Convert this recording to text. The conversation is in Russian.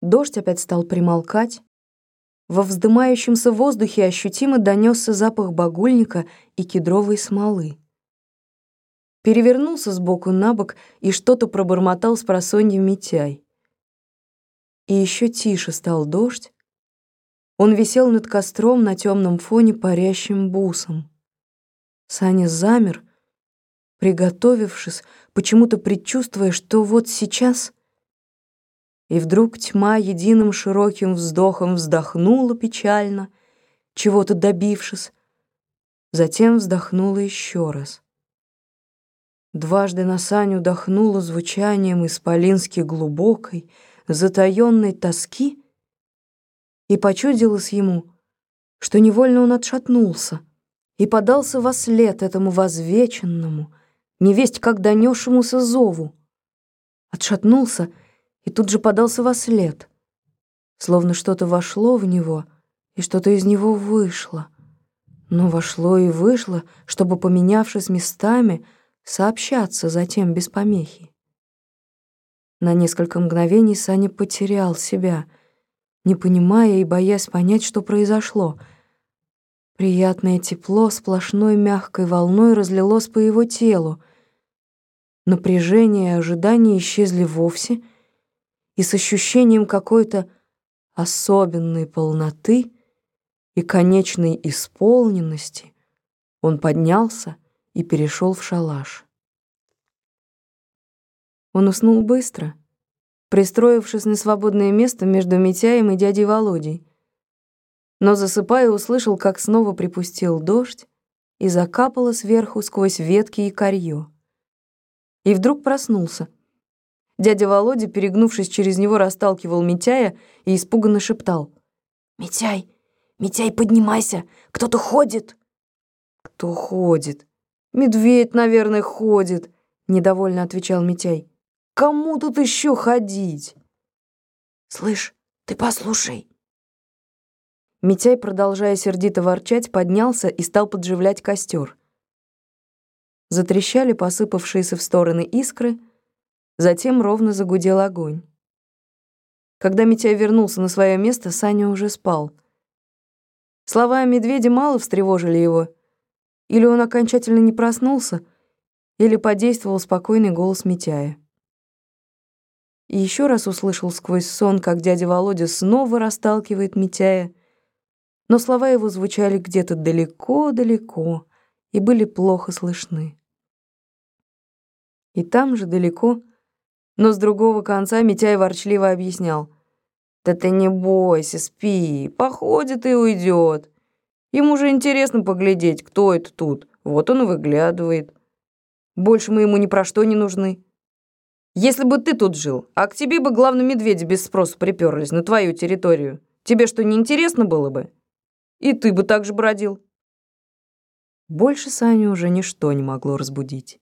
Дождь опять стал примолкать. Во вздымающемся воздухе ощутимо донесся запах багульника и кедровой смолы. Перевернулся с боку на бок и что-то пробормотал спросонья Митяй. И еще тише стал дождь. Он висел над костром на темном фоне парящим бусом. Саня замер, приготовившись, почему-то предчувствуя, что вот сейчас... И вдруг тьма единым широким вздохом вздохнула печально, чего-то добившись, затем вздохнула еще раз. Дважды на Саню дохнуло звучанием исполински глубокой, затаённой тоски, и почудилось ему, что невольно он отшатнулся и подался вослед этому возвеченному, невесть как донесшемуся зову. Отшатнулся и тут же подался вослед, словно что-то вошло в него и что-то из него вышло. Но вошло и вышло, чтобы, поменявшись местами, сообщаться затем без помехи. На несколько мгновений Саня потерял себя, не понимая и боясь понять, что произошло. Приятное тепло сплошной мягкой волной разлилось по его телу. Напряжение и ожидание исчезли вовсе, и с ощущением какой-то особенной полноты и конечной исполненности он поднялся и перешел в шалаш. Он уснул быстро, пристроившись на свободное место между Митяем и дядей Володей. Но, засыпая, услышал, как снова припустил дождь и закапало сверху сквозь ветки и корьё. И вдруг проснулся. Дядя Володя, перегнувшись через него, расталкивал Митяя и испуганно шептал: «Митяй, Митяй, поднимайся! Кто-то ходит!» «Кто ходит? Медведь, наверное, ходит!» — недовольно отвечал Митяй. «Кому тут еще ходить?» «Слышь, ты послушай!» Митяй, продолжая сердито ворчать, поднялся и стал подживлять костер. Затрещали посыпавшиеся в стороны искры, затем ровно загудел огонь. Когда Митяй вернулся на свое место, Саня уже спал. Слова о медведе мало встревожили его. Или он окончательно не проснулся, или подействовал спокойный голос Митяя. И еще раз услышал сквозь сон, как дядя Володя снова расталкивает Митяя, но слова его звучали где-то далеко-далеко и были плохо слышны. И там же далеко, но с другого конца, Митяй ворчливо объяснял: «Да ты не бойся, спи, походит и уйдет. Ему же интересно поглядеть, кто это тут. Вот он и выглядывает. Больше мы ему ни про что не нужны. Если бы ты тут жил, а к тебе бы главные медведи без спросу приперлись на твою территорию, тебе что, не интересно было бы? И ты бы так же бродил». Больше Саню уже ничто не могло разбудить.